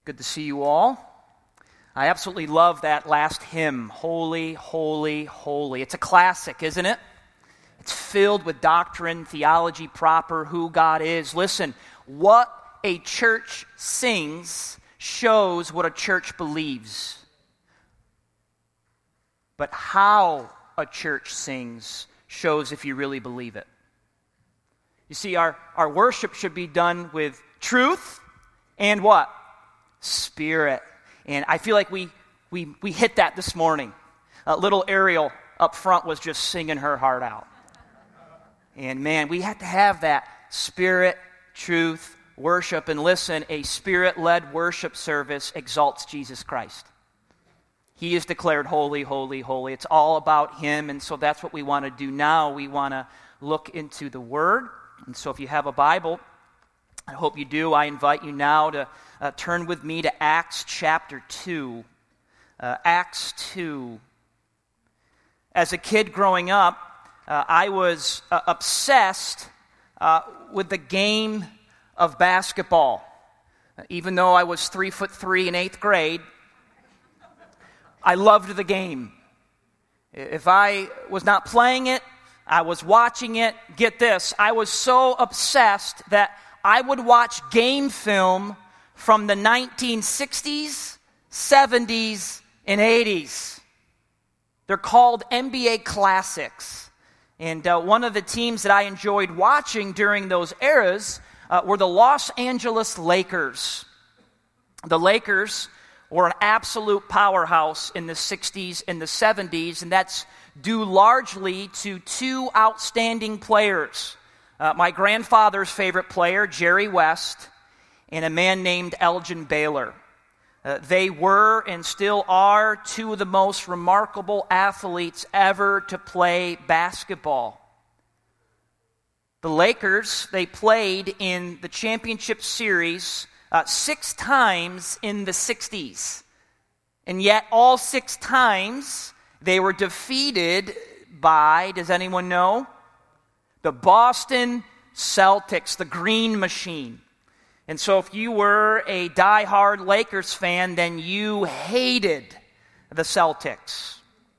Good to see you all. I absolutely love that last hymn, Holy, Holy, Holy. It's a classic, isn't it? It's filled with doctrine, theology proper, who God is. Listen, what a church sings shows what a church believes. But how a church sings shows if you really believe it. You see, our worship should be done with truth and what? Spirit. And I feel like we hit that this morning. Little Ariel up front was just singing her heart out. And man, we have to have that spirit, truth, worship. And listen, a spirit-led worship service exalts Jesus Christ. He is declared holy, holy, holy. It's all about Him, and so that's what we want to do now. We want to look into the Word. And so if you have a Bible, I hope you do. I invite you now to turn with me to Acts chapter 2. Acts 2. As a kid growing up, I was obsessed with the game of basketball. Even though I was 3'3" in 8th grade, I loved the game. If I was not playing it, I was watching it. Get this, I was so obsessed that I would watch game film from the 1960s, 70s, and 80s. They're called NBA Classics. And one of the teams that I enjoyed watching during those eras were the Los Angeles Lakers. The Lakers were an absolute powerhouse in the 60s and the 70s, and that's due largely to two outstanding players. My grandfather's favorite player, Jerry West, and a man named Elgin Baylor. They were and still are two of the most remarkable athletes ever to play basketball. The Lakers, they played in the championship series 6 times in the 60s. And yet all 6 times they were defeated by, does anyone know? The Boston Celtics, the Green Machine. And so if you were a diehard Lakers fan, then you hated the Celtics.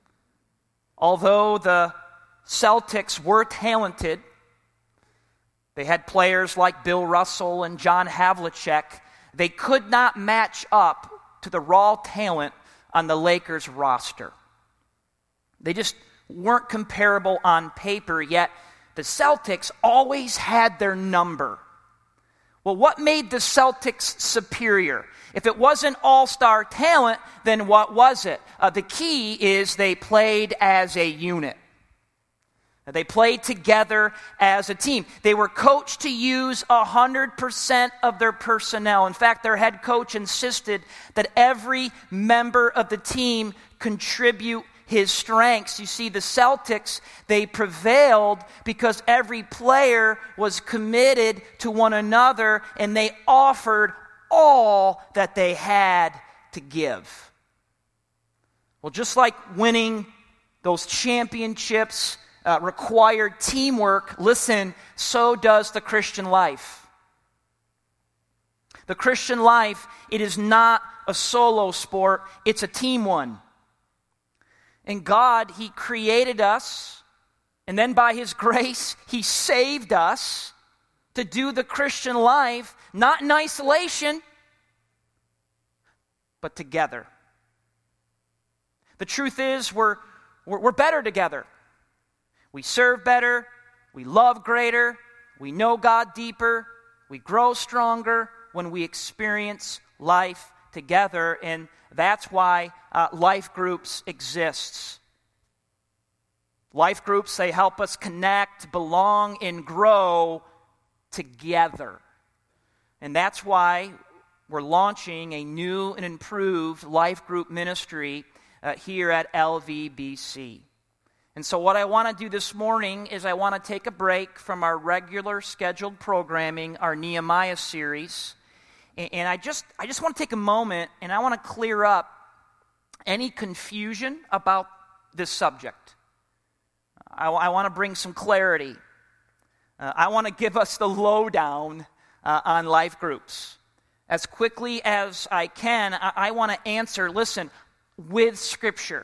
Although the Celtics were talented, they had players like Bill Russell and John Havlicek, they could not match up to the raw talent on the Lakers roster. They just weren't comparable on paper, yet the Celtics always had their number. Well, what made the Celtics superior? If it wasn't all-star talent, then what was it? The key is they played as a unit. They played together as a team. They were coached to use 100% of their personnel. In fact, their head coach insisted that every member of the team contribute his strengths. You see, the Celtics, they prevailed because every player was committed to one another and they offered all that they had to give. Well, just like winning those championships required teamwork, listen, so does the Christian life. The Christian life, it is not a solo sport, it's a team one. And God, He created us, and then by His grace, He saved us to do the Christian life, not in isolation, but together. The truth is, we're better together. We serve better, we love greater, we know God deeper, we grow stronger when we experience life together, and that's why life groups exists. Life groups, they help us connect, belong, and grow together. And that's why we're launching a new and improved life group ministry here at LVBC. And so what I want to do this morning is I want to take a break from our regular scheduled programming, our Nehemiah series. And I just want to take a moment and I want to clear up any confusion about this subject. I want to bring some clarity. I want to give us the lowdown on life groups. as quickly as I can, I want to answer, listen, with Scripture.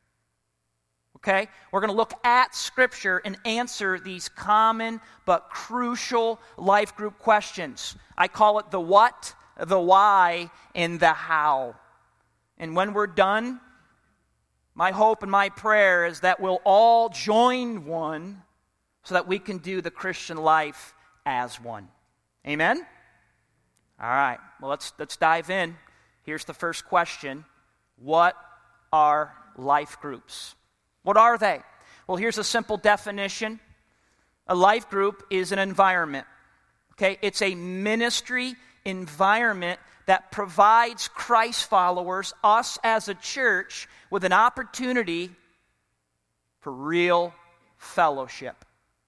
Okay? We're going to look at Scripture and answer these common but crucial life group questions. I call it the what, the why, and the how. And when we're done, my hope and my prayer is that we'll all join one so that we can do the Christian life as one. Amen? All right. Well, let's dive in. Here's the first question. What are life groups? What are they? Well, here's a simple definition. A life group is an environment. Okay? It's a ministry environment that provides Christ followers, us as a church, with an opportunity for real fellowship.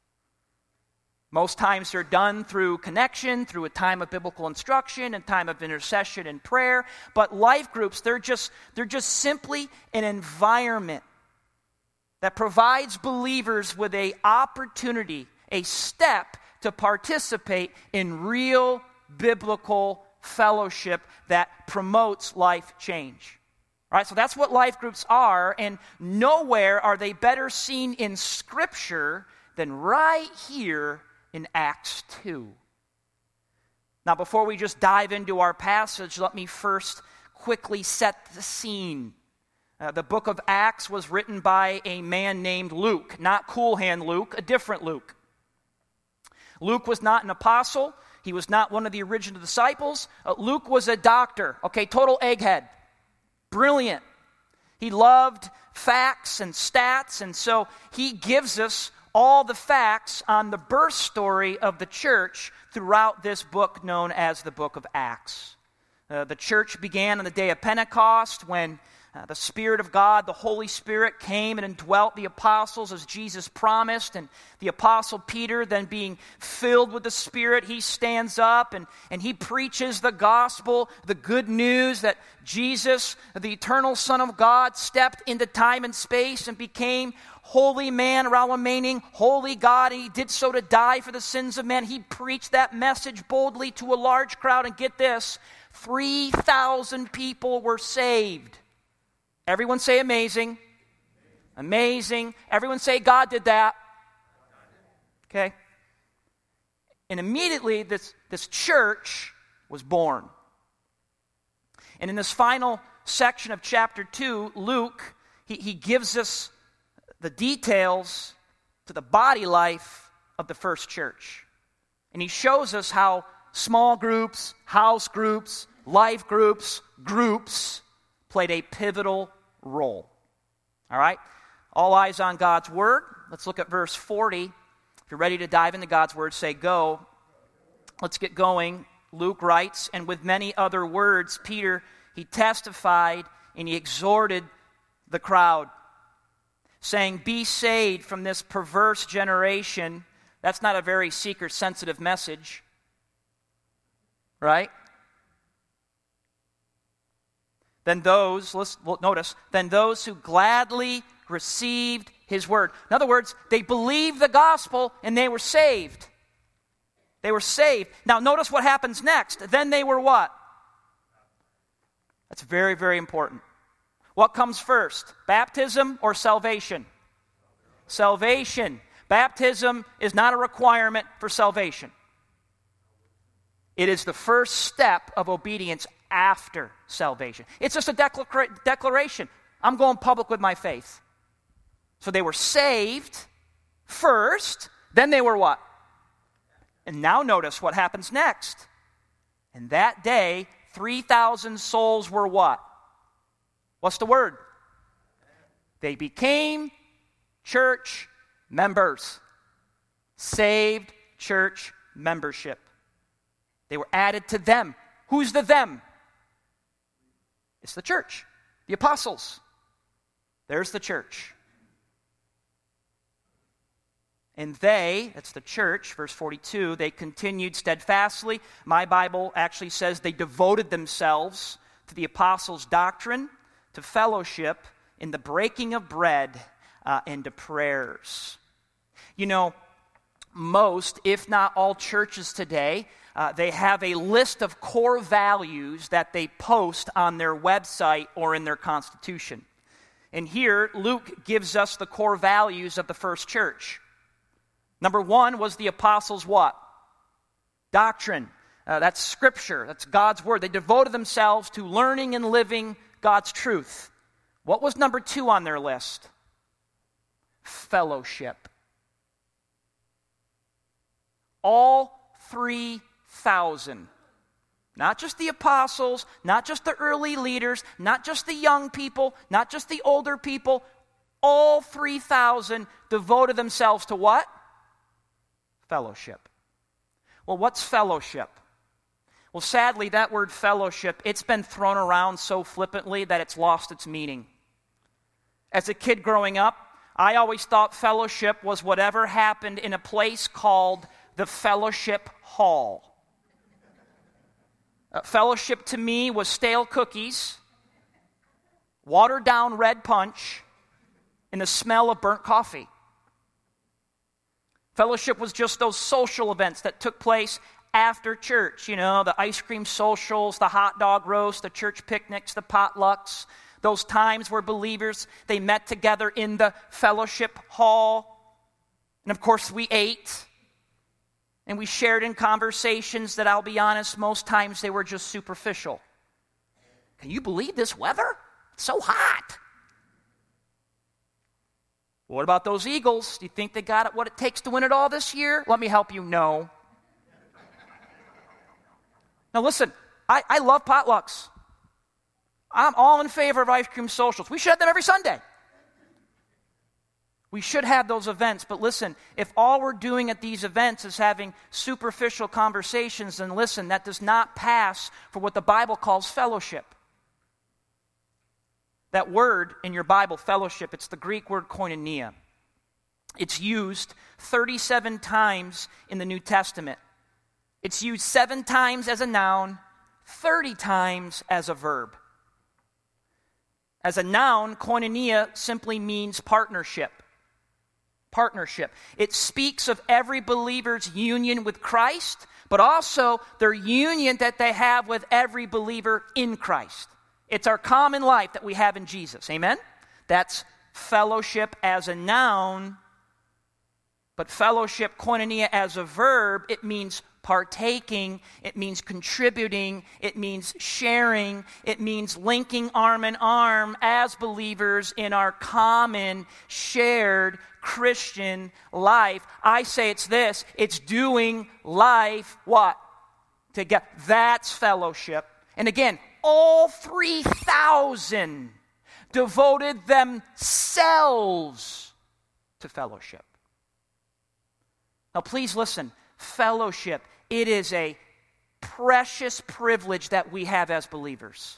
Most times they're done through connection, through a time of biblical instruction and time of intercession and prayer. But life groups, they're just simply an environment that provides believers with an opportunity, a step to participate in real biblical fellowship that promotes life change. All right, so that's what life groups are, and nowhere are they better seen in Scripture than right here in Acts 2. Now, before we just dive into our passage, let me first quickly set the scene. The book of Acts was written by a man named Luke, not Cool Hand Luke, a different Luke. Luke was not an apostle. He was not one of the original disciples. Luke was a doctor, okay, total egghead. Brilliant. He loved facts and stats, and so he gives us all the facts on the birth story of the church throughout this book known as the book of Acts. The church began on the day of Pentecost when the Spirit of God, the Holy Spirit, came and indwelt the apostles as Jesus promised. And the apostle Peter, then being filled with the Spirit, he stands up and he preaches the gospel, the good news that Jesus, the eternal Son of God, stepped into time and space and became holy man, while remaining holy God, and he did so to die for the sins of men. He preached that message boldly to a large crowd, and get this, 3,000 people were saved. Everyone say amazing. Amazing. Everyone say God did that. Okay? And immediately this church was born. And in this final section of chapter 2, Luke, he gives us the details to the body life of the first church. And he shows us how small groups, house groups, life groups, groups played a pivotal role. All right? All eyes on God's Word. Let's look at verse 40. If you're ready to dive into God's Word, say go. Let's get going. Luke writes, and with many other words, Peter, he testified and he exhorted the crowd, saying, be saved from this perverse generation. That's not a very seeker-sensitive message, right? Then those who gladly received his word. In other words, they believed the gospel and they were saved. They were saved. Now notice what happens next. Then they were what? That's very, very important. What comes first? Baptism or salvation? Salvation. Baptism is not a requirement for salvation. It is the first step of obedience after salvation. It's just a declaration. I'm going public with my faith. So they were saved first, then they were what? And now notice what happens next. And that day, 3,000 souls were what? What's the word? They became church members. Saved church membership. They were added to them. Who's the them? It's the church, the apostles. There's the church. And they, that's the church, verse 42, they continued steadfastly. My Bible actually says they devoted themselves to the apostles' doctrine, to fellowship, in the breaking of bread, and to prayers. You know, most, if not all churches today they have a list of core values that they post on their website or in their constitution. And here, Luke gives us the core values of the first church. Number one was the apostles' what? Doctrine. That's Scripture. That's God's Word. They devoted themselves to learning and living God's truth. What was number two on their list? Fellowship. All 3,000. Not just the apostles, not just the early leaders, not just the young people, not just the older people. All 3,000 devoted themselves to what? Fellowship. Well, what's fellowship? Well, sadly, that word fellowship, it's been thrown around so flippantly that it's lost its meaning. As a kid growing up, I always thought fellowship was whatever happened in a place called the fellowship hall. Fellowship to me was stale cookies, watered down red punch, and the smell of burnt coffee. Fellowship was just those social events that took place after church. You know, the ice cream socials, the hot dog roast, the church picnics, the potlucks. Those times where believers, they met together in the fellowship hall. And of course we ate. And we shared in conversations that, I'll be honest, most times they were just superficial. Can you believe this weather? It's so hot. What about those Eagles? Do you think they got what it takes to win it all this year? Let me help you, no. Now listen, I love potlucks. I'm all in favor of ice cream socials. We should have them every Sunday. We should have those events, but listen, if all we're doing at these events is having superficial conversations, then listen, that does not pass for what the Bible calls fellowship. That word in your Bible, fellowship, it's the Greek word koinonia. It's used 37 times in the New Testament. It's used 7 times as a noun, 30 times as a verb. As a noun, koinonia simply means partnership. Partnership. It speaks of every believer's union with Christ, but also their union that they have with every believer in Christ. It's our common life that we have in Jesus. Amen? That's fellowship as a noun, but fellowship, koinonia, as a verb, it means partaking, it means contributing, it means sharing, it means linking arm in arm as believers in our common, shared Christian life. I say it's this, it's doing life, what? Together. That's fellowship. And again, all 3,000 devoted themselves to fellowship. Now please listen, fellowship, it is a precious privilege that we have as believers.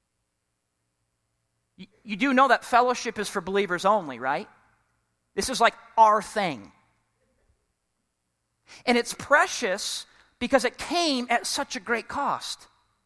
You do know that fellowship is for believers only, right? This is like our thing. And it's precious because it came at such a great cost.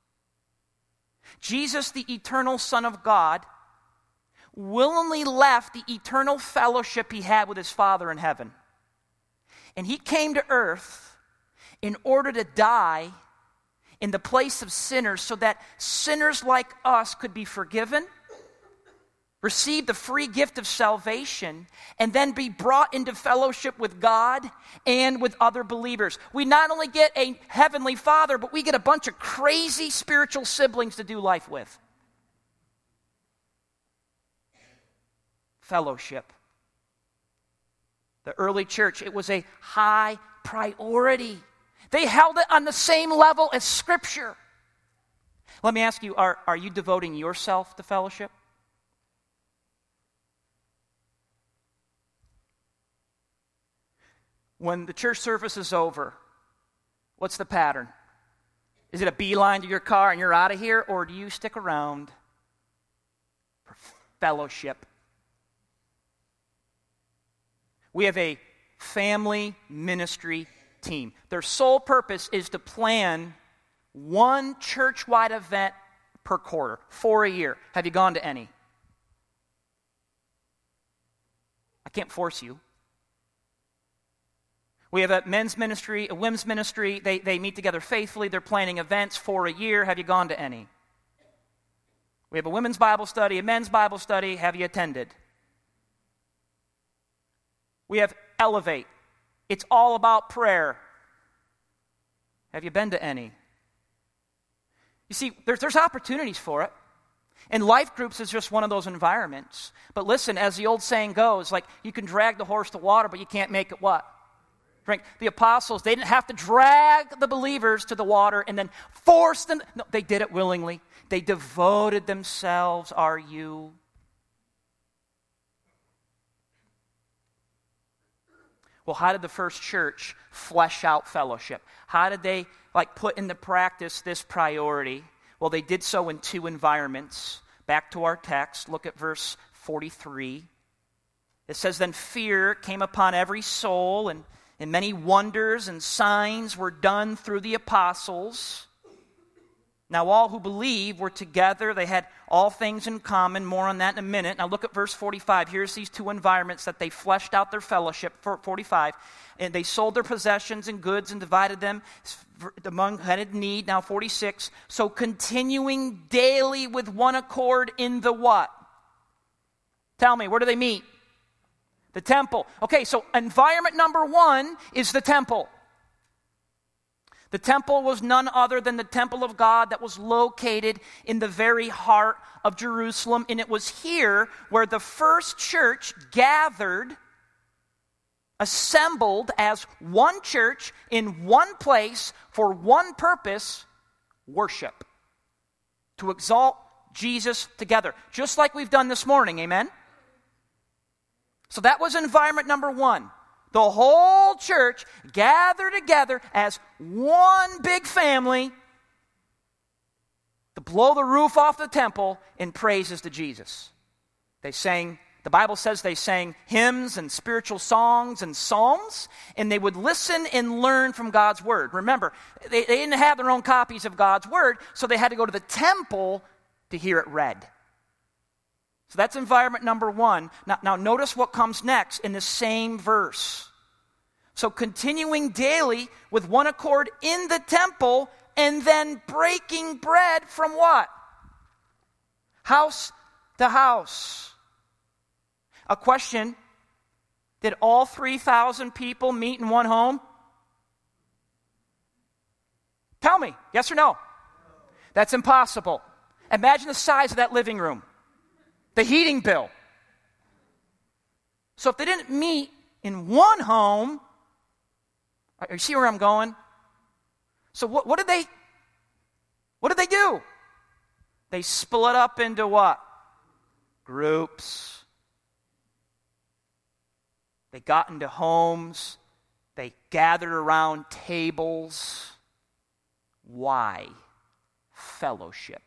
Jesus, the eternal Son of God, willingly left the eternal fellowship he had with his Father in heaven. And he came to earth in order to die in the place of sinners so that sinners like us could be forgiven, receive the free gift of salvation, and then be brought into fellowship with God and with other believers. We not only get a heavenly Father, but we get a bunch of crazy spiritual siblings to do life with. Fellowship. The early church, it was a high priority. They held it on the same level as Scripture. Let me ask you, are you devoting yourself to fellowship? When the church service is over, what's the pattern? Is it a beeline to your car and you're out of here, or do you stick around for fellowship? We have a family ministry team. Their sole purpose is to plan one church-wide event per quarter, 4 a year. Have you gone to any? I can't force you. We have a men's ministry, a women's ministry. They meet together faithfully. They're planning events for a year. Have you gone to any? We have a women's Bible study, a men's Bible study. Have you attended? We have Elevate. It's all about prayer. Have you been to any? You see, there's opportunities for it. And life groups is just one of those environments. But listen, as the old saying goes, like you can drag the horse to water, but you can't make it what? Drink. The apostles, they didn't have to drag the believers to the water and then force them. No, they did it willingly. They devoted themselves. Are you? Well, how did the first church flesh out fellowship? How did they put into practice this priority? Well, they did so in two environments. Back to our text, look at verse 43. It says, "Then fear came upon every soul, and many wonders and signs were done through the apostles. Now all who believed were together. They had all things in common." More on that in a minute. Now look at verse 45. Here's these two environments that they fleshed out their fellowship. For 45. "And they sold their possessions and goods and divided them among who had need." Now 46. "So continuing daily with one accord in the" what? Tell me, where do they meet? The temple. Okay, so environment number one is the temple. The temple was none other than the temple of God that was located in the very heart of Jerusalem. And it was here where the first church gathered, assembled as one church in one place for one purpose: worship. To exalt Jesus together. Just like we've done this morning, amen? So that was environment number one. The whole church gathered together as one big family to blow the roof off the temple in praises to Jesus. They sang, the Bible says they sang hymns and spiritual songs and psalms, and they would listen and learn from God's word. Remember, they didn't have their own copies of God's word, so they had to go to the temple to hear it read. So that's environment number one. Now notice what comes next in the same verse. "So continuing daily with one accord in the temple, and then breaking bread" from what? House to house. A question: did all 3,000 people meet in one home? Tell me, yes or no? That's impossible. Imagine the size of that living room. The heating bill. So if they didn't meet in one home, you see where I'm going? So what did they do? They split up into what? Groups. They got into homes. They gathered around tables. Why? Fellowship.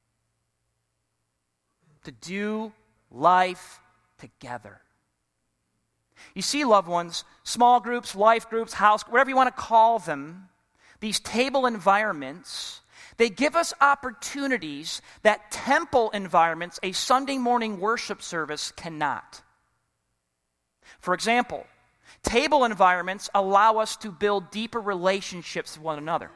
To do life together. You see, loved ones, small groups, life groups, house, whatever you want to call them, these table environments, they give us opportunities that temple environments, a Sunday morning worship service, cannot. For example, table environments allow us to build deeper relationships with one another.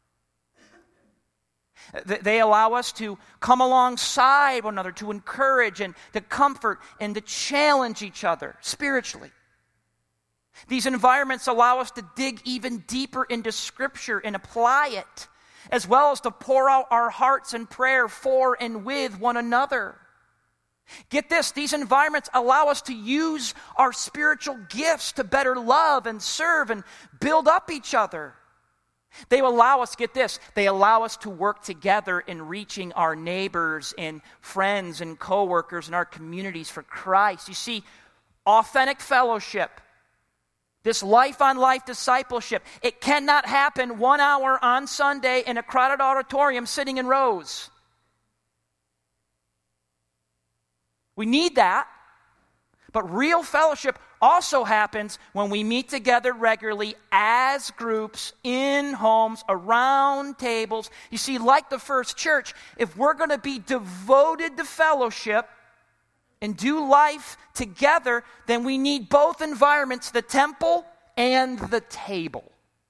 They allow us to come alongside one another, to encourage and to comfort and to challenge each other spiritually. These environments allow us to dig even deeper into Scripture and apply it, as well as to pour out our hearts in prayer for and with one another. Get this, these environments allow us to use our spiritual gifts to better love and serve and build up each other. They allow us, get this, they allow us to work together in reaching our neighbors and friends and coworkers in our communities for Christ. You see, authentic fellowship, this life-on-life discipleship, it cannot happen 1 hour on Sunday in a crowded auditorium sitting in rows. We need that. But real fellowship also happens when we meet together regularly as groups in homes, around tables. You see, like the first church, if we're going to be devoted to fellowship and do life together, then we need both environments, the temple and the table.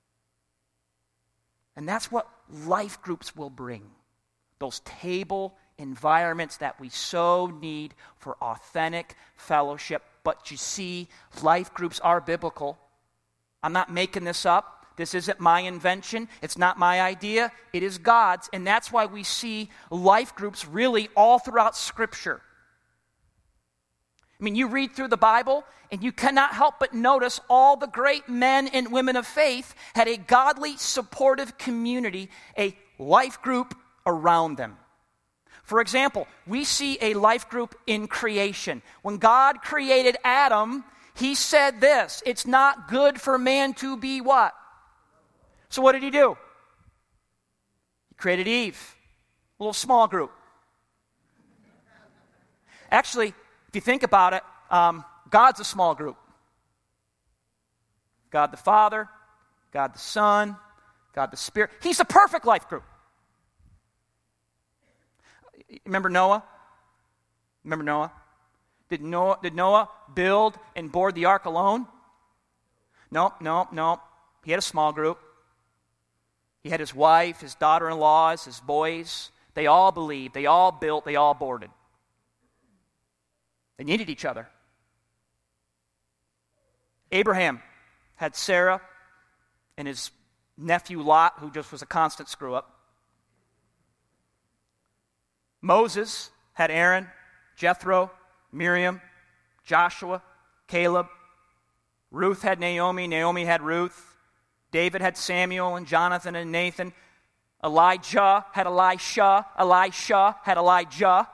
And that's what life groups will bring. Those table environments that we so need for authentic fellowship. But you see, life groups are biblical. I'm not making this up. This isn't my invention. It's not my idea. It is God's. And that's why we see life groups really all throughout Scripture. I mean, you read through the Bible, and you cannot help but notice all the great men and women of faith had a godly, supportive community, a life group around them. For example, we see a life group in creation. When God created Adam, he said this, it's not good for man to be what? So what did he do? He created Eve, a little small group. Actually, if you think about it, God's a small group. God the Father, God the Son, God the Spirit. He's a perfect life group. Remember Noah? Remember Noah? Did Noah build and board the ark alone? No. He had a small group. He had his wife, his daughter-in-laws, his boys. They all believed, they all built, they all boarded. They needed each other. Abraham had Sarah and his nephew Lot, who just was a constant screw-up. Moses had Aaron, Jethro, Miriam, Joshua, Caleb. Ruth had Naomi, Naomi had Ruth. David had Samuel and Jonathan and Nathan. Elijah had Elisha, Elisha had Elijah.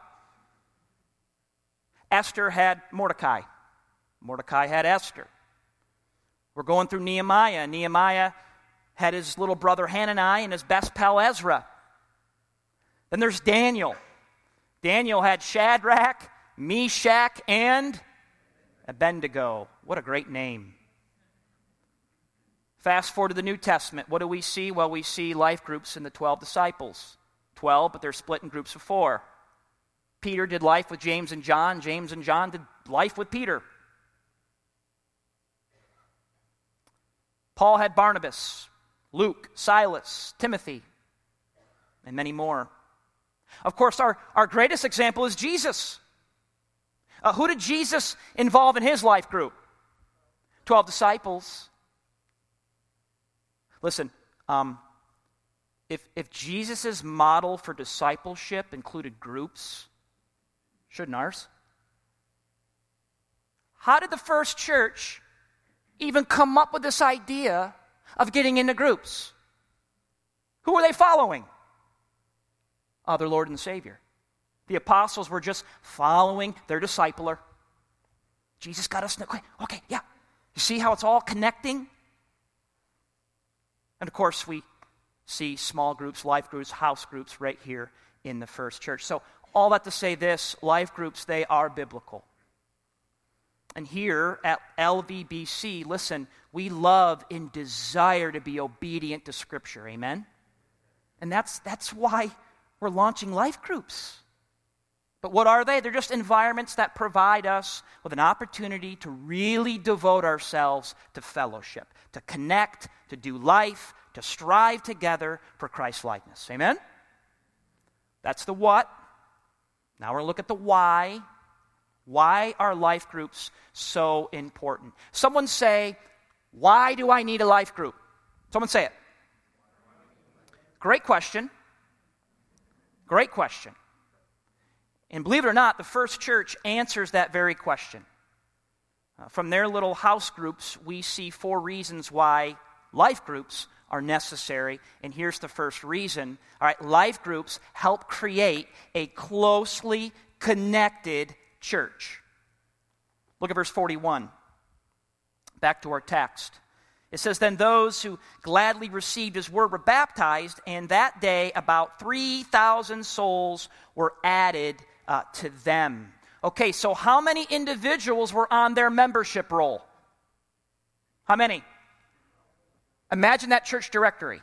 Esther had Mordecai. Mordecai had Esther. We're going through Nehemiah. Nehemiah had his little brother Hanani and his best pal Ezra. Then there's Daniel. Daniel had Shadrach, Meshach, and Abednego. What a great name. Fast forward to the New Testament. What do we see? Well, we see life groups in the 12 disciples. 12, but they're split in groups of 4. Peter did life with James and John. James and John did life with Peter. Paul had Barnabas, Luke, Silas, Timothy, and many more. Of course, our greatest example is Jesus. Who did Jesus involve in his life group? 12 disciples. Listen, if Jesus' model for discipleship included groups, shouldn't ours? How did the first church even come up with this idea of getting into groups? Who were they following? Their Lord and Savior. The apostles were just following their discipler. Jesus got us. Okay, yeah. You see how it's all connecting? And of course, we see small groups, life groups, house groups right here in the first church. So all that to say this, life groups, they are biblical. And here at LVBC, listen, we love and desire to be obedient to Scripture. Amen? And that's why we're launching life groups. But what are they? They're just environments that provide us with an opportunity to really devote ourselves to fellowship, to connect, to do life, to strive together for Christ's likeness. Amen? That's the what. Now we're going to look at the why. Why are life groups so important? Someone say, why do I need a life group? Someone say it. Great question. Great question. And believe it or not, the first church answers that very question. From their little house groups, we see 4 reasons why life groups are necessary. And here's the first reason. All right, life groups help create a closely connected church. Look at verse 41. Back to our text. It says, then those who gladly received his word were baptized, and that day about 3,000 souls were added to them. Okay, so how many individuals were on their membership roll? How many? Imagine that church directory.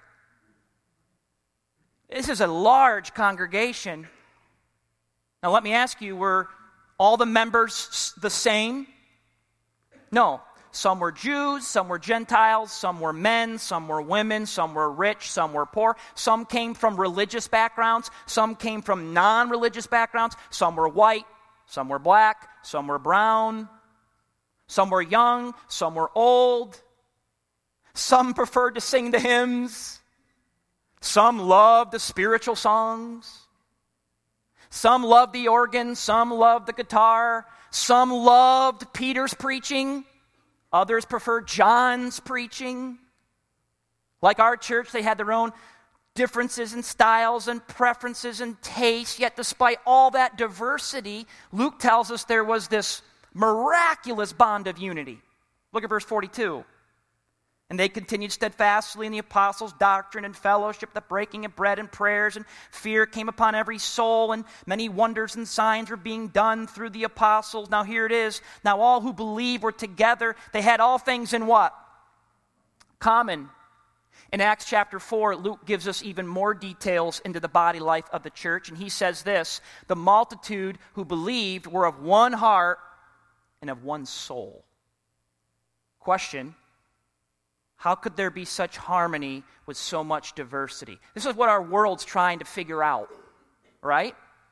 This is a large congregation. Now let me ask you, were all the members the same? No. Some were Jews, some were Gentiles, some were men, some were women, some were rich, some were poor. Some came from religious backgrounds, some came from non-religious backgrounds. Some were white, some were black, some were brown. Some were young, some were old. Some preferred to sing the hymns. Some loved the spiritual songs. Some loved the organ, some loved the guitar. Some loved Peter's preaching. Others preferred John's preaching. Like our church, they had their own differences in styles and preferences and tastes. Yet despite all that diversity, Luke tells us there was this miraculous bond of unity. Look at verse 42. And they continued steadfastly in the apostles' doctrine and fellowship, the breaking of bread and prayers, and fear came upon every soul, and many wonders and signs were being done through the apostles. Now here it is. Now all who believed were together. They had all things in what? Common. In Acts chapter 4, Luke gives us even more details into the body life of the church, and he says this: the multitude who believed were of one heart and of one soul. Question: how could there be such harmony with so much diversity? This is what our world's trying to figure out, right?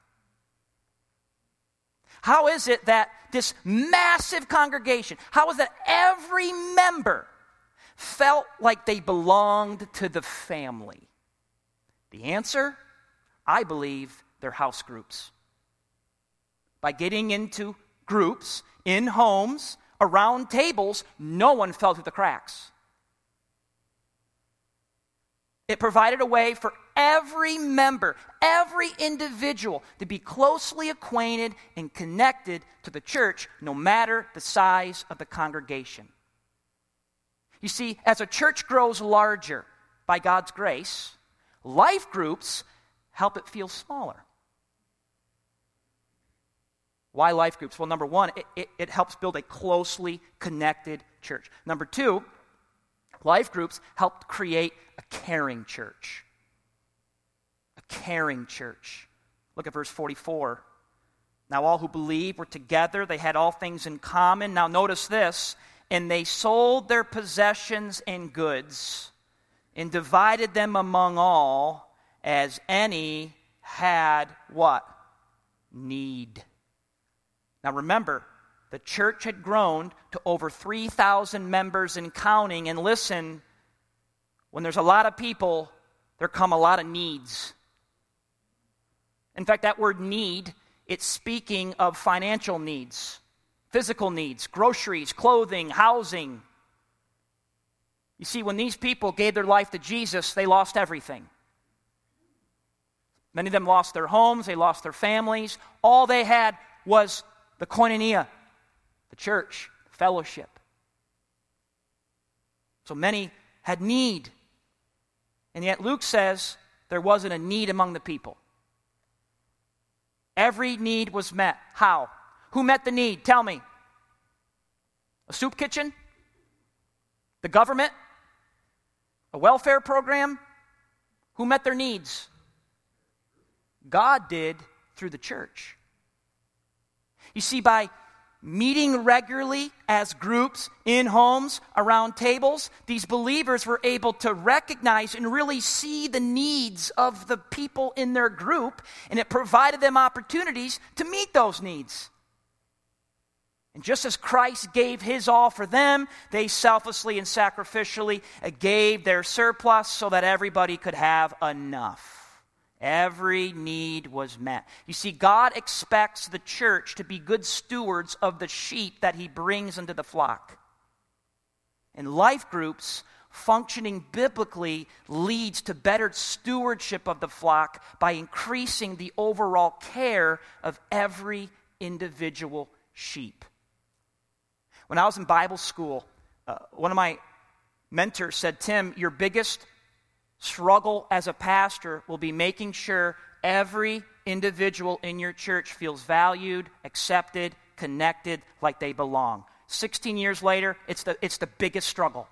How is it that this massive congregation, how is it every member felt like they belonged to the family? The answer, I believe, they're house groups. By getting into groups, in homes, around tables, no one fell through the cracks. It provided a way for every member, every individual to be closely acquainted and connected to the church, no matter the size of the congregation. You see, as a church grows larger by God's grace, life groups help it feel smaller. Why life groups? Well, number one, it helps build a closely connected church. Number two, life groups helped create a caring church. A caring church. Look at verse 44. Now all who believed were together. They had all things in common. Now notice this. And they sold their possessions and goods and divided them among all as any had what? Need. Now remember, the church had grown to over 3,000 members and counting. And listen, when there's a lot of people, there come a lot of needs. In fact, that word need, it's speaking of financial needs, physical needs, groceries, clothing, housing. You see, when these people gave their life to Jesus, they lost everything. Many of them lost their homes, they lost their families. All they had was the koinonia, the church, fellowship. So many had need. And yet Luke says there wasn't a need among the people. Every need was met. How? Who met the need? Tell me. A soup kitchen? The government? A welfare program? Who met their needs? God did through the church. You see, by meeting regularly as groups in homes, around tables, these believers were able to recognize and really see the needs of the people in their group, and it provided them opportunities to meet those needs. And just as Christ gave his all for them, they selflessly and sacrificially gave their surplus so that everybody could have enough. Every need was met. You see, God expects the church to be good stewards of the sheep that he brings into the flock. And life groups functioning biblically leads to better stewardship of the flock by increasing the overall care of every individual sheep. When I was in Bible school, one of my mentors said, "Tim, your biggest struggle as a pastor will be making sure every individual in your church feels valued, accepted, connected, like they belong." 16 years later, it's the biggest struggle.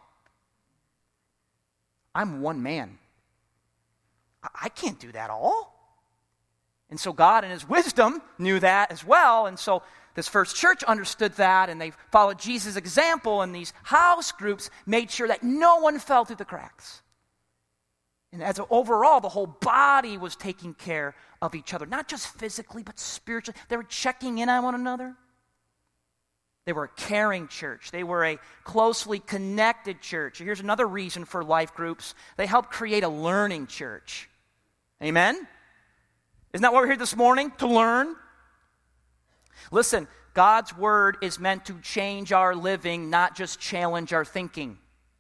I'm one man. I can't do that all. And so God in his wisdom knew that as well. And so This first church understood that, and they followed Jesus' example, and these house groups made sure that no one fell through the cracks. And as overall, the whole body was taking care of each other, not just physically, but spiritually. They were checking in on one another. They were a caring church. They were a closely connected church. Here's another reason for life groups. They help create a learning church. Amen? Isn't that what we're here this morning? To learn? Listen, God's word is meant to change our living, not just challenge our thinking.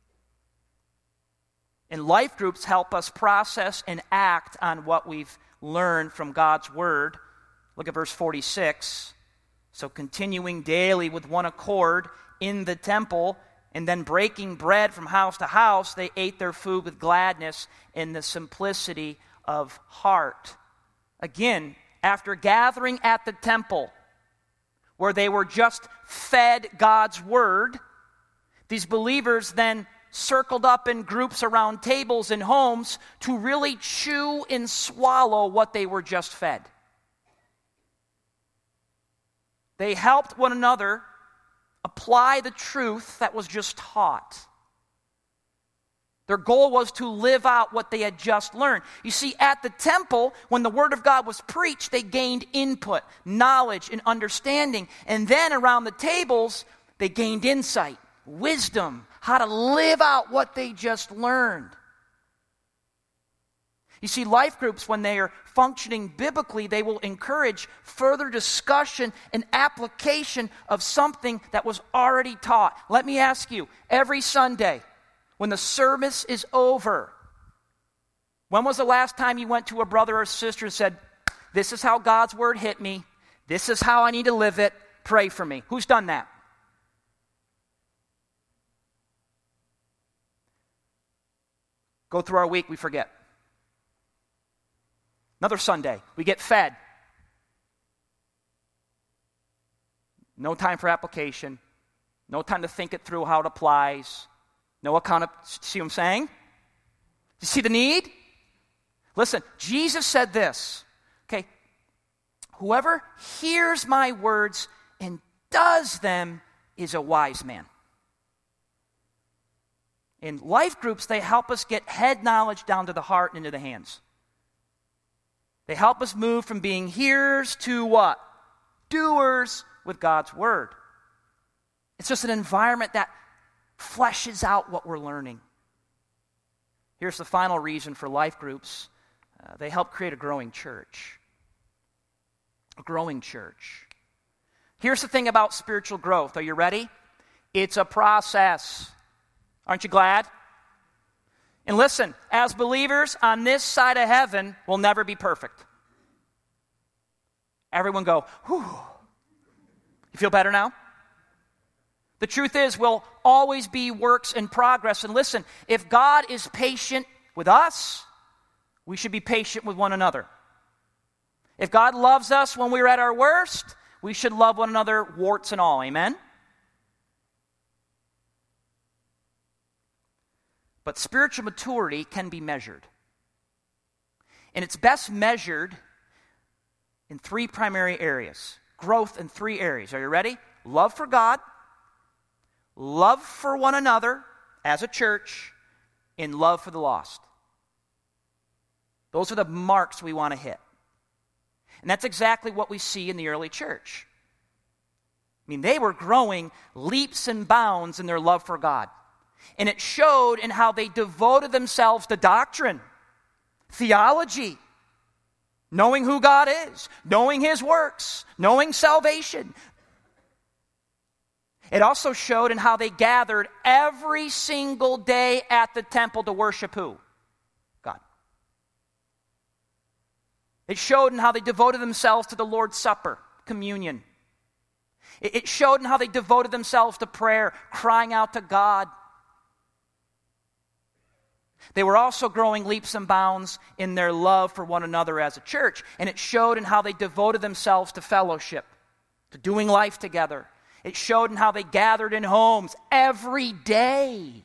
And life groups help us process and act on what we've learned from God's word. Look at verse 46. So continuing daily with one accord in the temple, and then breaking bread from house to house, they ate their food with gladness in the simplicity of heart. Again, after gathering at the temple, where they were just fed God's word, these believers then circled up in groups around tables in homes to really chew and swallow what they were just fed. They helped one another apply the truth that was just taught. Their goal was to live out what they had just learned. You see, at the temple, when the Word of God was preached, they gained input, knowledge, and understanding. And then around the tables, they gained insight, wisdom, how to live out what they just learned. You see, life groups, when they are functioning biblically, they will encourage further discussion and application of something that was already taught. Let me ask you, every Sunday, when the service is over, when was the last time you went to a brother or sister and said, this is how God's word hit me, this is how I need to live it, pray for me? Who's done that? Go through our week, we forget. Another Sunday, we get fed. No time for application. No time to think it through how it applies. No account of, see what I'm saying? Do you see the need? Listen, Jesus said this, okay, whoever hears my words and does them is a wise man. In life groups, they help us get head knowledge down to the heart and into the hands. They help us move from being hearers to what? Doers with God's word. It's just an environment that fleshes out what we're learning. Here's the final reason for life groups. They help create a growing church. A growing church. Here's the thing about spiritual growth. Are you ready? It's a process. Aren't you glad? And listen, as believers on this side of heaven, we'll never be perfect. Everyone go, whew. You feel better now? The truth is, we'll always be works in progress. And listen, if God is patient with us, we should be patient with one another. If God loves us when we're at our worst, we should love one another, warts and all. Amen? But spiritual maturity can be measured. And it's best measured in three primary areas. Growth in three areas. Are you ready? Love for God, love for one another as a church, and love for the lost. Those are the marks we want to hit. And that's exactly what we see in the early church. I mean, they were growing leaps and bounds in their love for God. And it showed in how they devoted themselves to doctrine, theology, knowing who God is, knowing His works, knowing salvation. It also showed in how they gathered every single day at the temple to worship who? God. It showed in how they devoted themselves to the Lord's Supper, communion. It showed in how they devoted themselves to prayer, crying out to God. They were also growing leaps and bounds in their love for one another as a church. And it showed in how they devoted themselves to fellowship, to doing life together. It showed in how they gathered in homes every day.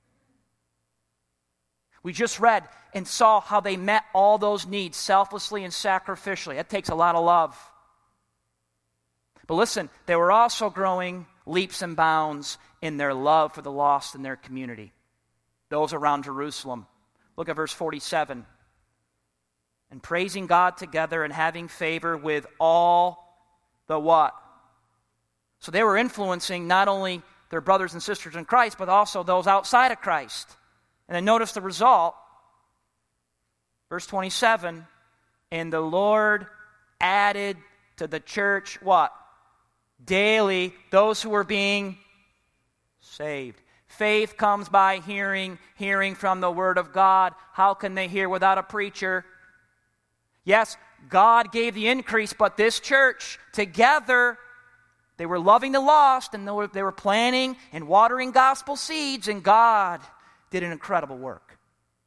We just read and saw how they met all those needs selflessly and sacrificially. That takes a lot of love. But listen, they were also growing leaps and bounds in their love for the lost in their community, those around Jerusalem. Look at verse 47. And praising God together and having favor with all the what? So they were influencing not only their brothers and sisters in Christ, but also those outside of Christ. And then notice the result. Verse 27, and the Lord added to the church what? Daily, those who were being saved. Faith comes by hearing, hearing from the Word of God. How can they hear without a preacher? Yes, God gave the increase, but this church, together, they were loving the lost, and they were planting and watering gospel seeds, and God did an incredible work.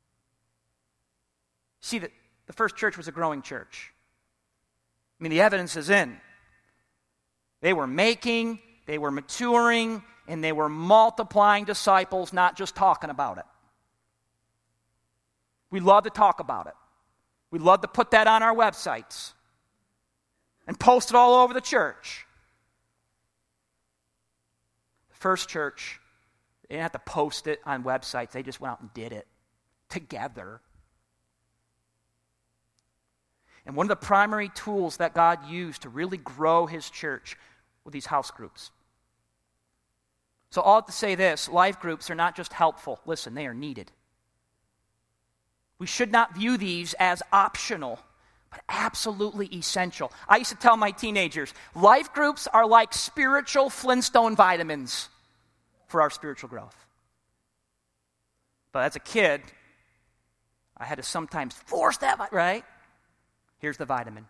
See, the first church was a growing church. I mean, the evidence is in. They were making, they were maturing, and they were multiplying disciples, not just talking about it. We love to talk about it. We love to put that on our websites and post it all over the church. The first church, they didn't have to post it on websites. They just went out and did it together. And one of the primary tools that God used to really grow His church were these house groups. So all to say this, life groups are not just helpful. Listen, they are needed. We should not view these as optional, but absolutely essential. I used to tell my teenagers, life groups are like spiritual Flintstone vitamins for our spiritual growth. But as a kid, I had to sometimes force that, right? Here's the vitamin.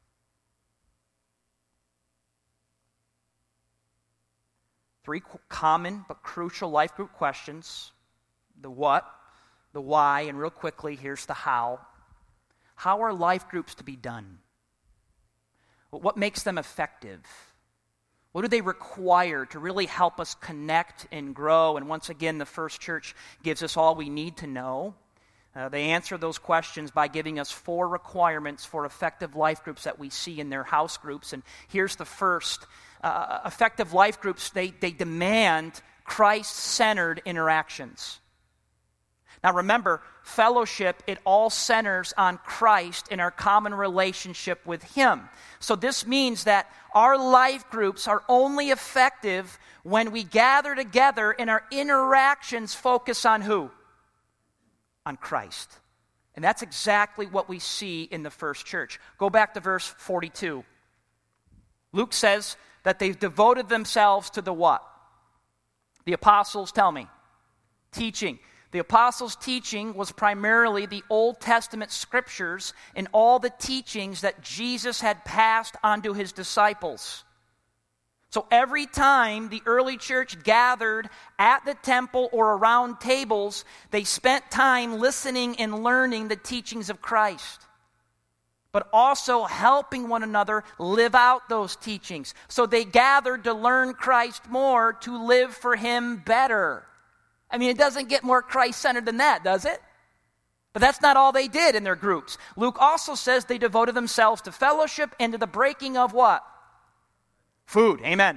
Three common but crucial life group questions. The what, the why, and real quickly, here's the how. How are life groups to be done? What makes them effective? What do they require to really help us connect and grow? And once again, the first church gives us all we need to know. They answer those questions by giving us 4 requirements for effective life groups that we see in their house groups. And here's the first. Effective life groups, they demand Christ-centered interactions. Now remember, fellowship, it all centers on Christ and our common relationship with Him. So this means that our life groups are only effective when we gather together and our interactions focus on who? On Christ. And that's exactly what we see in the first church. Go back to verse 42. Luke says that they've devoted themselves to the what? The apostles, tell me. Teaching. The apostles' teaching was primarily the Old Testament scriptures and all the teachings that Jesus had passed on to His disciples. So every time the early church gathered at the temple or around tables, they spent time listening and learning the teachings of Christ, but also helping one another live out those teachings. So they gathered to learn Christ more, to live for Him better. I mean, it doesn't get more Christ-centered than that, does it? But that's not all they did in their groups. Luke also says they devoted themselves to fellowship and to the breaking of what? Food. Amen.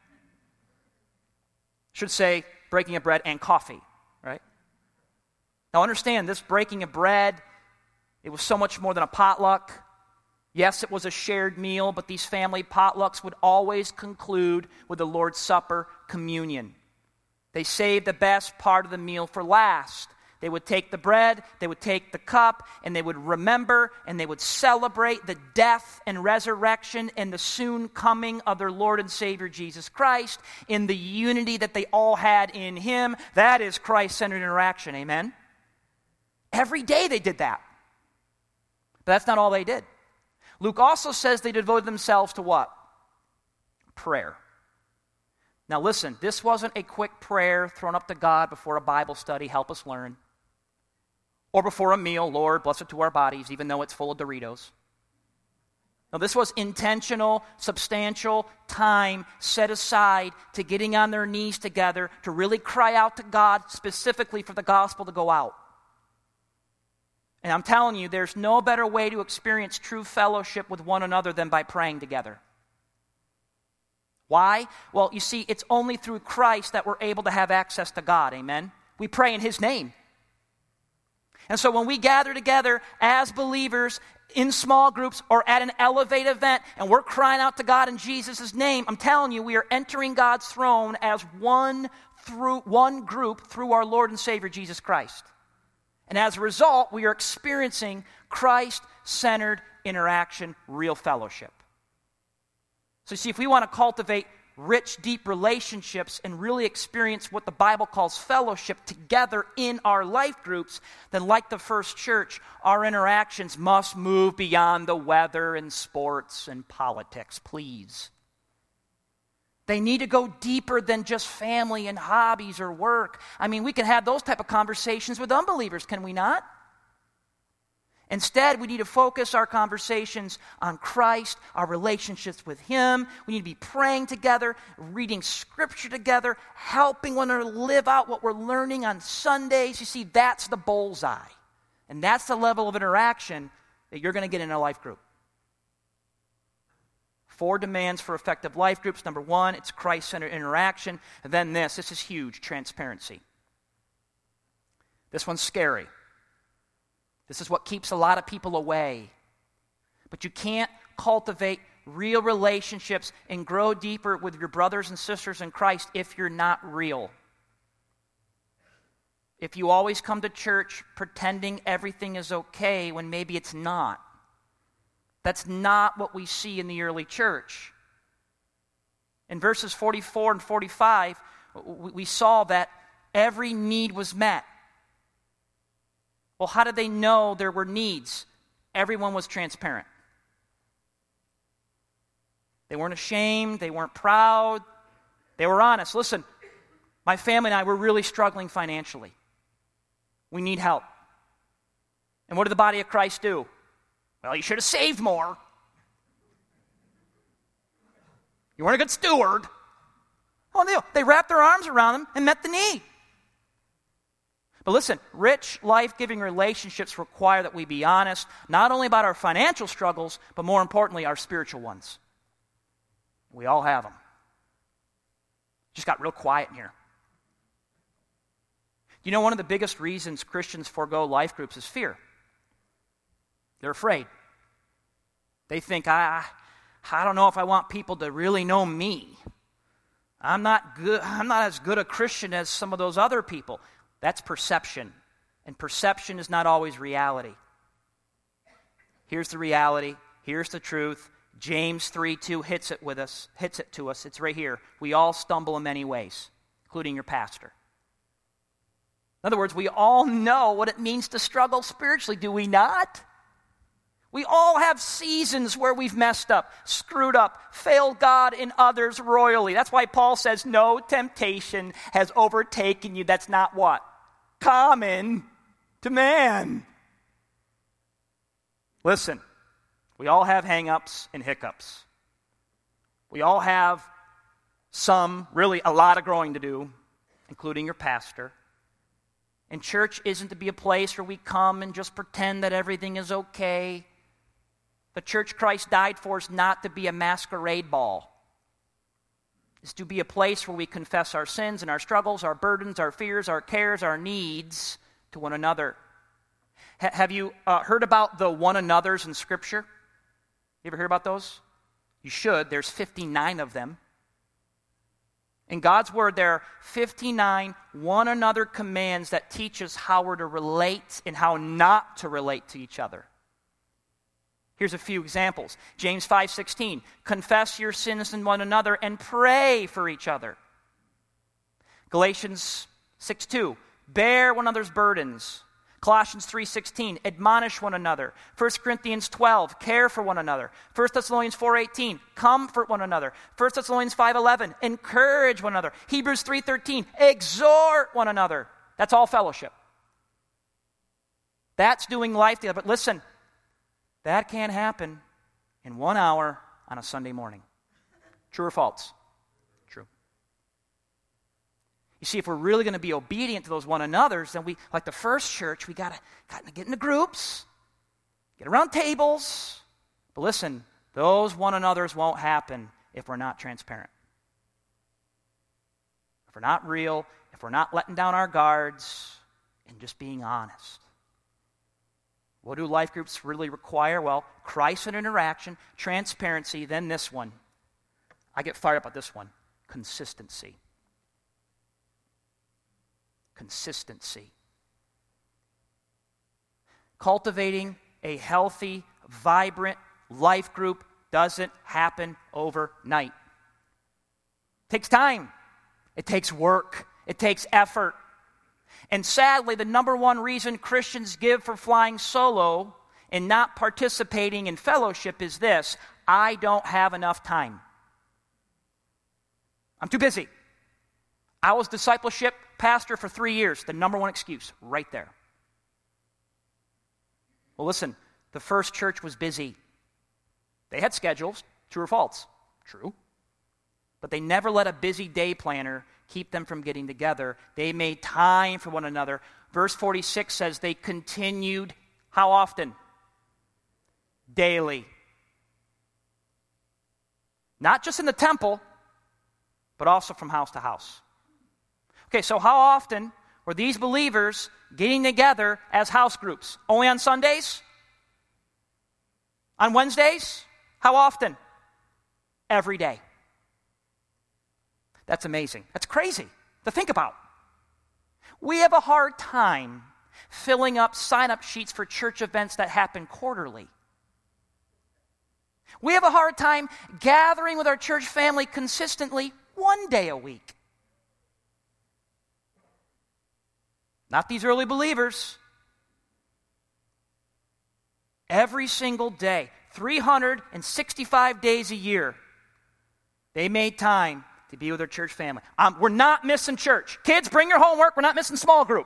Should say breaking of bread and coffee, right? Now understand, this breaking of bread, it was so much more than a potluck. Yes, it was a shared meal, but these family potlucks would always conclude with the Lord's Supper, communion. They saved the best part of the meal for last. They would take the bread, they would take the cup, and they would remember and they would celebrate the death and resurrection and the soon coming of their Lord and Savior Jesus Christ in the unity that they all had in Him. That is Christ-centered interaction, amen? Every day they did that. But that's not all they did. Luke also says they devoted themselves to what? Prayer. Now listen, this wasn't a quick prayer thrown up to God before a Bible study, help us learn. Or before a meal, Lord, bless it to our bodies, even though it's full of Doritos. No, this was intentional, substantial time set aside to getting on their knees together to really cry out to God specifically for the gospel to go out. And I'm telling you, there's no better way to experience true fellowship with one another than by praying together. Why? Well, you see, it's only through Christ that we're able to have access to God, amen? We pray in His name. And so when we gather together as believers in small groups or at an Elevate event and we're crying out to God in Jesus' name, I'm telling you, we are entering God's throne as one group through our Lord and Savior Jesus Christ. And as a result, we are experiencing Christ-centered interaction, real fellowship. So you see, if we want to cultivate rich, deep relationships and really experience what the Bible calls fellowship together in our life groups, then like the first church, our interactions must move beyond the weather and sports and politics, please. They need to go deeper than just family and hobbies or work. I mean, we can have those type of conversations with unbelievers, can we not? Instead, we need to focus our conversations on Christ, our relationships with Him. We need to be praying together, reading Scripture together, helping one another live out what we're learning on Sundays. You see, that's the bullseye. And that's the level of interaction that you're going to get in a life group. 4 demands for effective life groups. Number 1, it's Christ-centered interaction. And then this is huge, transparency. This one's scary. This is what keeps a lot of people away. But you can't cultivate real relationships and grow deeper with your brothers and sisters in Christ if you're not real. If you always come to church pretending everything is okay when maybe it's not. That's not what we see in the early church. In verses 44 and 45, we saw that every need was met. Well, how did they know there were needs? Everyone was transparent. They weren't ashamed. They weren't proud. They were honest. Listen, my family and I, we're really struggling financially. We need help. And what did the body of Christ do? Well, you should have saved more. You weren't a good steward. Oh, they wrapped their arms around them and met the need. But listen, rich, life-giving relationships require that we be honest, not only about our financial struggles, but more importantly, our spiritual ones. We all have them. Just got real quiet in here. You know, one of the biggest reasons Christians forego life groups is fear. They're afraid. They think, I don't know if I want people to really know me. I'm not as good a Christian as some of those other people. That's perception. And perception is not always reality. Here's the reality. Here's the truth. James 3:2 hits it to us. It's right here. We all stumble in many ways, including your pastor. In other words, we all know what it means to struggle spiritually, do we not? We all have seasons where we've messed up, screwed up, failed God and others royally. That's why Paul says, no temptation has overtaken you. That's not what? Common to man. Listen, we all have hang-ups and hiccups. We all have really a lot of growing to do, including your pastor. And church isn't to be a place where we come and just pretend that everything is okay. The church Christ died for is not to be a masquerade ball. It's to be a place where we confess our sins and our struggles, our burdens, our fears, our cares, our needs to one another. Have you heard about the one another's in Scripture? You ever heard about those? You should. There's 59 of them. In God's Word, there are 59 one another commands that teach us how we're to relate and how not to relate to each other. Here's a few examples. James 5:16, confess your sins in one another and pray for each other. Galatians 6:2, bear one another's burdens. Colossians 3:16, admonish one another. 1 Corinthians 12, care for one another. 1 Thessalonians 4:18, comfort one another. 1 Thessalonians 5:11, encourage one another. Hebrews 3:13, exhort one another. That's all fellowship. That's doing life together. But listen, that can't happen in 1 hour on a Sunday morning. True or false? True. You see, if we're really going to be obedient to those one another's, then we, like the first church, we got to get into groups, get around tables. But listen, those one another's won't happen if we're not transparent. if we're not real, if we're not letting down our guards, and just being honest. What do life groups really require? Well, Christ-centered interaction, transparency, then this one. I get fired up about this one. Consistency. Consistency. Cultivating a healthy, vibrant life group doesn't happen overnight. It takes time. It takes work. It takes effort. And sadly, the number one reason Christians give for flying solo and not participating in fellowship is this: I don't have enough time. I'm too busy. I was discipleship pastor for 3 years. The number one excuse, right there. Well, listen, the first church was busy. They had schedules, true or false? True. But they never let a busy day planner keep them from getting together. They made time for one another. Verse 46 says they continued, how often? Daily. Not just in the temple, but also from house to house. Okay, so how often were these believers getting together as house groups? Only on Sundays? On Wednesdays? How often? Every day. That's amazing. That's crazy to think about. We have a hard time filling up sign-up sheets for church events that happen quarterly. We have a hard time gathering with our church family consistently one day a week. Not these early believers. Every single day, 365 days a year, they made time to be with their church family. We're not missing church. Kids, bring your homework. We're not missing small group.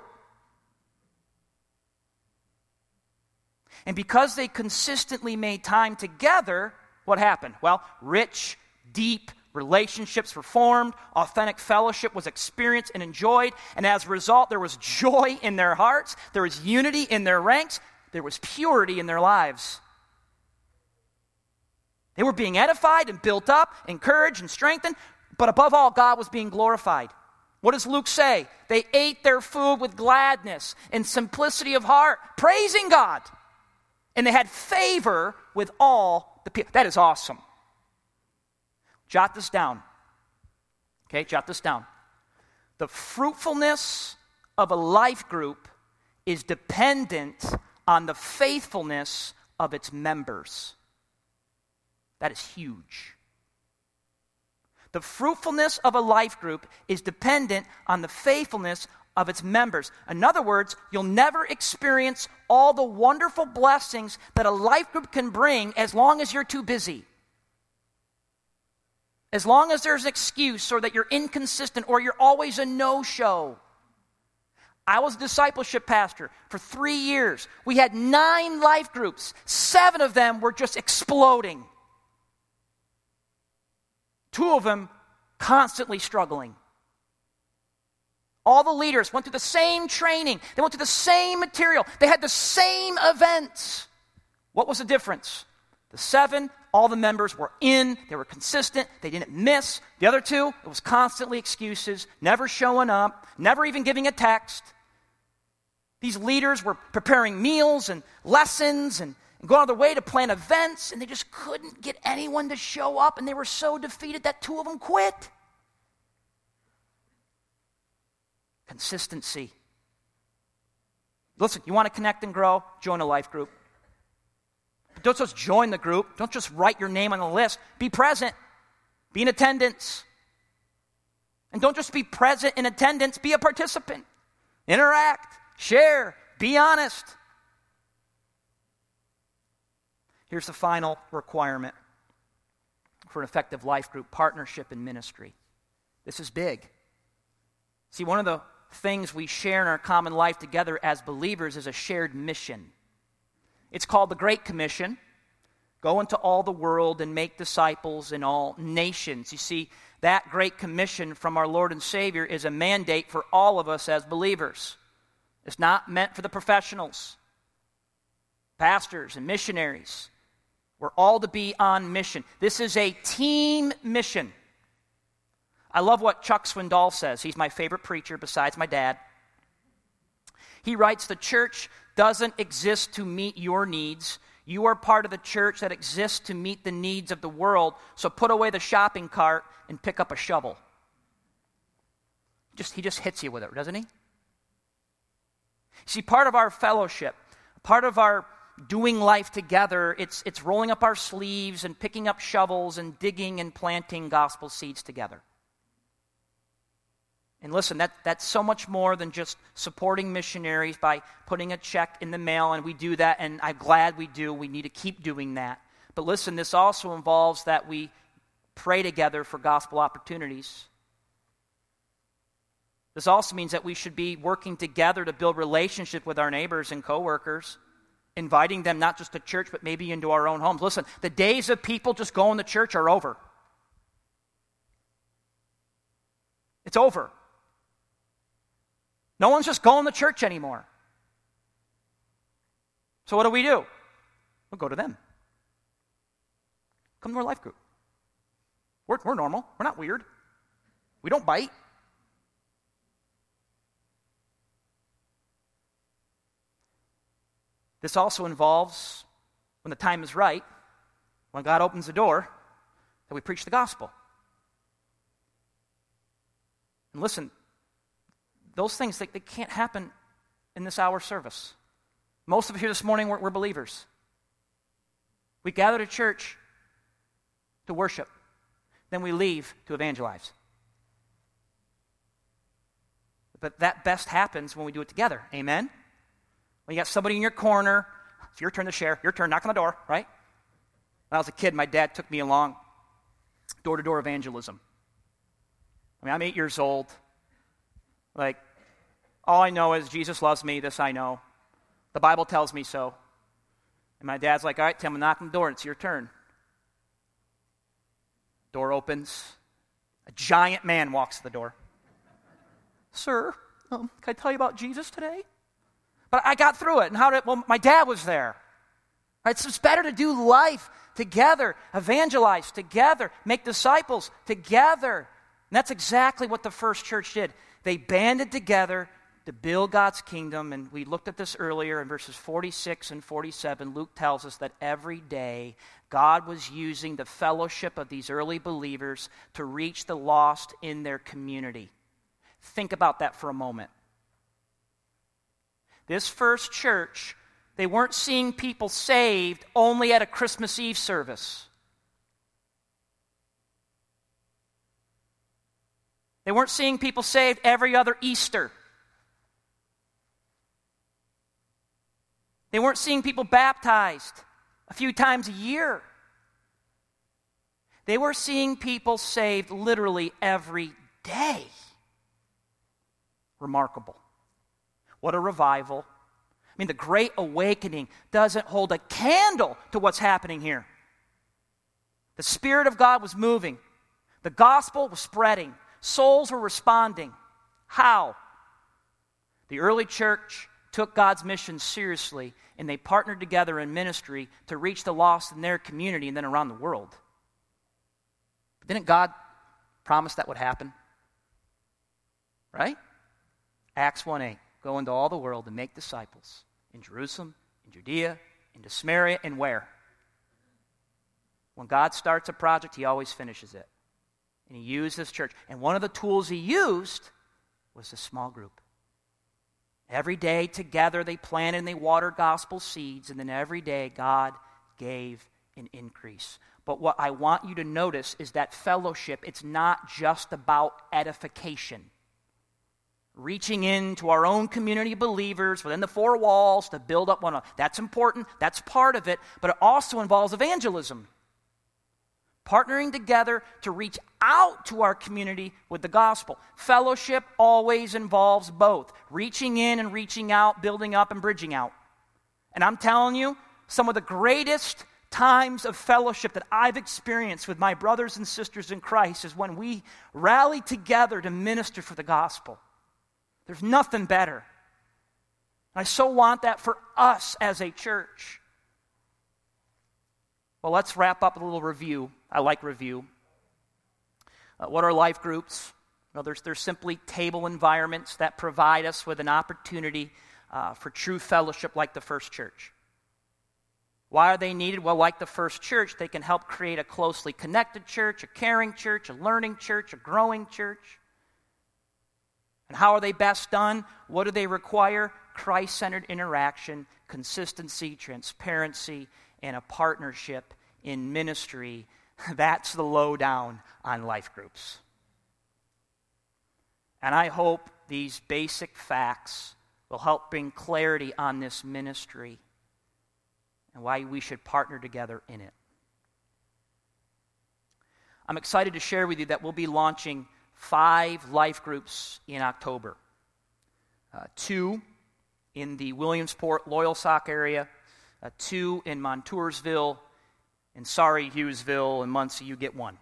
And because they consistently made time together, what happened? Well, rich, deep relationships were formed, authentic fellowship was experienced and enjoyed, and as a result, there was joy in their hearts, there was unity in their ranks, there was purity in their lives. They were being edified and built up, encouraged and strengthened, but above all, God was being glorified. What does Luke say? They ate their food with gladness and simplicity of heart, praising God. And they had favor with all the people. That is awesome. Jot this down. Okay, jot this down. The fruitfulness of a life group is dependent on the faithfulness of its members. That is huge. The fruitfulness of a life group is dependent on the faithfulness of its members. In other words, you'll never experience all the wonderful blessings that a life group can bring as long as you're too busy. As long as there's an excuse or that you're inconsistent or you're always a no-show. I was a discipleship pastor for 3 years. We had 9 life groups. 7 of them were just exploding. 2 of them constantly struggling. All the leaders went through the same training. They went through the same material. They had the same events. What was the difference? The 7, all the members were in. They were consistent. They didn't miss. The other 2, it was constantly excuses, never showing up, never even giving a text. These leaders were preparing meals and lessons and going out of their way to plan events, and they just couldn't get anyone to show up, and they were so defeated that 2 of them quit. Consistency. Listen, you want to connect and grow? Join a life group. But don't just join the group. Don't just write your name on the list. Be present. Be in attendance. And don't just be present in attendance. Be a participant. Interact. Share. Be honest. Here's the final requirement for an effective life group: partnership in ministry. This is big. See, one of the things we share in our common life together as believers is a shared mission. It's called the Great Commission. Go into all the world and make disciples in all nations. You see, that Great Commission from our Lord and Savior is a mandate for all of us as believers. It's not meant for the professionals, pastors and missionaries. We're all to be on mission. This is a team mission. I love what Chuck Swindoll says. He's my favorite preacher besides my dad. He writes, the church doesn't exist to meet your needs. You are part of the church that exists to meet the needs of the world. So put away the shopping cart and pick up a shovel. He just hits you with it, doesn't he? See, part of our fellowship, part of our doing life together, it's rolling up our sleeves and picking up shovels and digging and planting gospel seeds together. And listen, that's so much more than just supporting missionaries by putting a check in the mail, and we do that, and I'm glad we do. We need to keep doing that. But listen, this also involves that we pray together for gospel opportunities. This also means that we should be working together to build relationship with our neighbors and coworkers, inviting them not just to church, but maybe into our own homes. Listen, the days of people just going to church are over. It's over. No one's just going to church anymore. So what do? We'll go to them. Come to our life group. We're normal. We're not weird. We don't bite. This also involves, when the time is right, when God opens the door, that we preach the gospel. And listen, those things, they can't happen in this hour service. Most of us here this morning, we're believers. We gather to church to worship. Then we leave to evangelize. But that best happens when we do it together. Amen? When you got somebody in your corner, it's your turn to share, your turn, knock on the door, right? When I was a kid, my dad took me along door-to-door evangelism. I mean, I'm 8 years old. Like, all I know is Jesus loves me, this I know. The Bible tells me so. And my dad's like, all right, Tim, I'm knocking the door, it's your turn. Door opens. A giant man walks to the door. Sir, can I tell you about Jesus today? But I got through it. And well, my dad was there. Right? So it's better to do life together, evangelize together, make disciples together. And that's exactly what the first church did. They banded together to build God's kingdom, and we looked at this earlier in verses 46 and 47. Luke tells us that every day God was using the fellowship of these early believers to reach the lost in their community. Think about that for a moment. This first church, they weren't seeing people saved only at a Christmas Eve service. They weren't seeing people saved every other Easter. They weren't seeing people baptized a few times a year. They were seeing people saved literally every day. Remarkable. What a revival. I mean, the Great Awakening doesn't hold a candle to what's happening here. The Spirit of God was moving. The gospel was spreading. Souls were responding. How? The early church took God's mission seriously, and they partnered together in ministry to reach the lost in their community and then around the world. But didn't God promise that would happen? Right? Acts 1:8. Go into all the world and make disciples in Jerusalem, in Judea, into Samaria, and where? When God starts a project, he always finishes it. And he used this church. And one of the tools he used was a small group. Every day together they planted and they watered gospel seeds, and then every day God gave an increase. But what I want you to notice is that fellowship, it's not just about edification. Reaching into our own community of believers within the four walls to build up one another. That's important. That's part of it. But it also involves evangelism. Partnering together to reach out to our community with the gospel. Fellowship always involves both. Reaching in and reaching out, building up and bridging out. And I'm telling you, some of the greatest times of fellowship that I've experienced with my brothers and sisters in Christ is when we rally together to minister for the gospel. There's nothing better. I so want that for us as a church. Well, let's wrap up with a little review. I like review. What are life groups? Well, they're simply table environments that provide us with an opportunity for true fellowship like the first church. Why are they needed? Well, like the first church, they can help create a closely connected church, a caring church, a learning church, a growing church. And how are they best done? What do they require? Christ-centered interaction, consistency, transparency, and a partnership in ministry. That's the lowdown on life groups. And I hope these basic facts will help bring clarity on this ministry and why we should partner together in it. I'm excited to share with you that we'll be launching 5 life groups in October. 2 in the Williamsport, Loyalsock area, 2 in Montoursville, and sorry, Hughesville and Muncie, you get 1.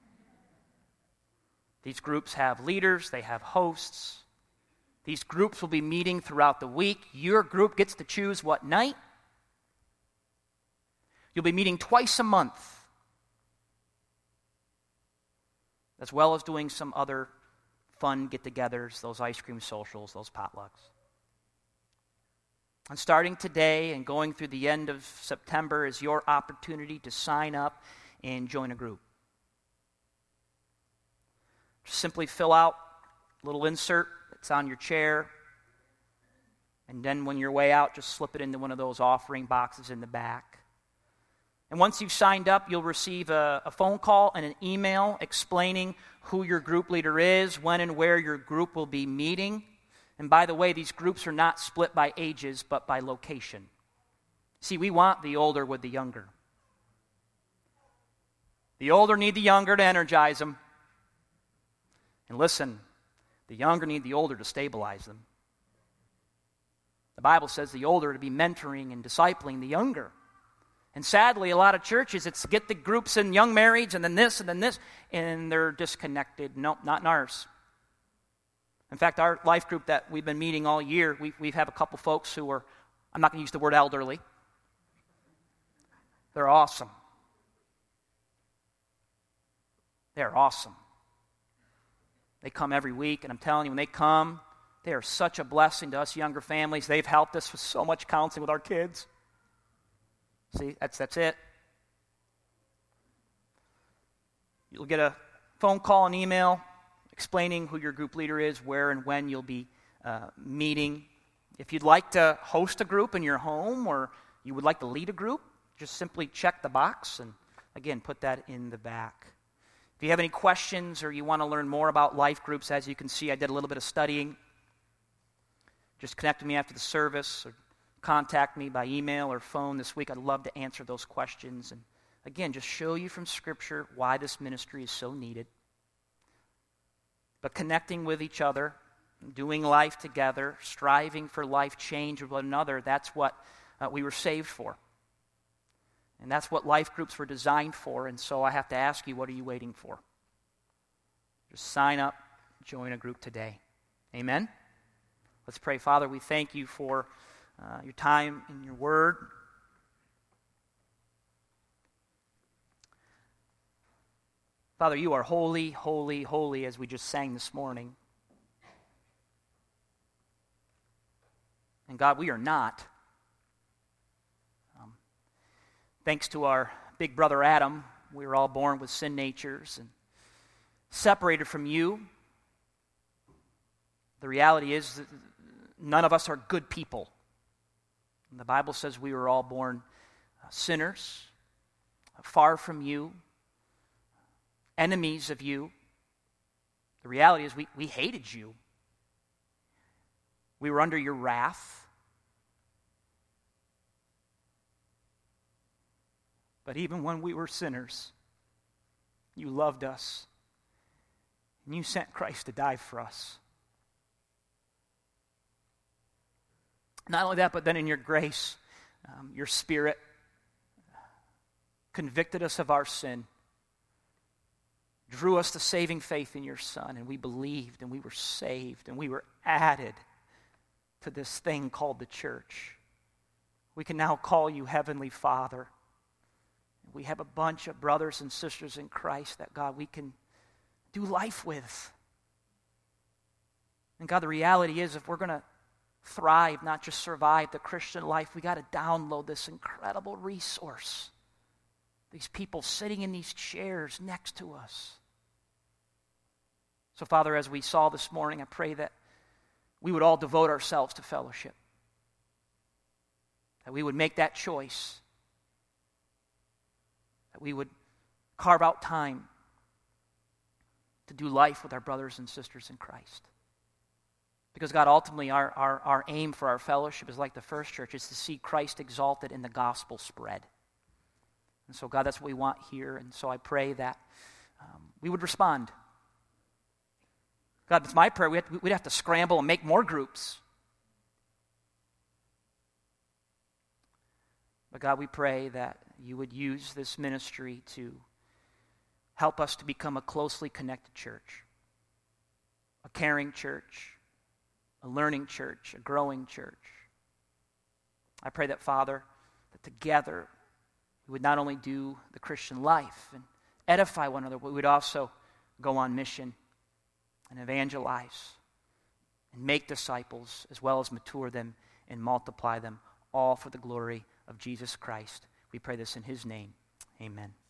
These groups have leaders, they have hosts. These groups will be meeting throughout the week. Your group gets to choose what night. You'll be meeting twice a month, as well as doing some other fun get-togethers, those ice cream socials, those potlucks. And starting today and going through the end of September is your opportunity to sign up and join a group. Just simply fill out a little insert that's on your chair, and then when you're way out, just slip it into one of those offering boxes in the back. And once you've signed up, you'll receive a phone call and an email explaining who your group leader is, when and where your group will be meeting. And by the way, these groups are not split by ages, but by location. See, we want the older with the younger. The older need the younger to energize them. And listen, the younger need the older to stabilize them. The Bible says the older to be mentoring and discipling the younger. And sadly, a lot of churches, it's get the groups in young marrieds and then this, and they're disconnected. Nope, not in ours. In fact, our life group that we've been meeting all year, we have a couple folks who are, I'm not going to use the word elderly. They're awesome. They're awesome. They come every week, and I'm telling you, when they come, they are such a blessing to us younger families. They've helped us with so much counseling with our kids. See, that's it. You'll get a phone call and email explaining who your group leader is, where and when you'll be meeting. If you'd like to host a group in your home or you would like to lead a group, just simply check the box and, again, put that in the back. If you have any questions or you want to learn more about life groups, as you can see, I did a little bit of studying. Just connect with me after the service or contact me by email or phone this week. I'd love to answer those questions. And again, just show you from Scripture why this ministry is so needed. But connecting with each other, doing life together, striving for life change with one another, that's what we were saved for. And that's what life groups were designed for. And so I have to ask you, what are you waiting for? Just sign up, join a group today. Amen? Let's pray. Father, we thank you for your time and your word. Father, you are holy, holy, holy, as we just sang this morning. And God, we are not. Thanks to our big brother Adam, we were all born with sin natures and separated from you. The reality is that none of us are good people. And the Bible says we were all born sinners, far from you, enemies of you. The reality is we hated you. We were under your wrath. But even when we were sinners, you loved us. And you sent Christ to die for us. Not only that, but then in your grace, your Spirit convicted us of our sin, drew us to saving faith in your Son, and we believed, and we were saved, and we were added to this thing called the church. We can now call you Heavenly Father. We have a bunch of brothers and sisters in Christ that, God, we can do life with. And God, the reality is if we're going to thrive, not just survive the Christian life, we got to download this incredible resource. These people sitting in these chairs next to us. So, Father, as we saw this morning, I pray that we would all devote ourselves to fellowship. That we would make that choice. That we would carve out time to do life with our brothers and sisters in Christ. Because, God, ultimately our aim for our fellowship is like the first church, is to see Christ exalted and the gospel spread. And so, God, that's what we want here. And so I pray that we would respond. God, it's my prayer. We'd have to scramble and make more groups. But God, we pray that you would use this ministry to help us to become a closely connected church, a caring church, a learning church, a growing church. I pray that, Father, that together we would not only do the Christian life and edify one another, but we would also go on mission and evangelize and make disciples, as well as mature them and multiply them, all for the glory of Jesus Christ. We pray this in his name. Amen.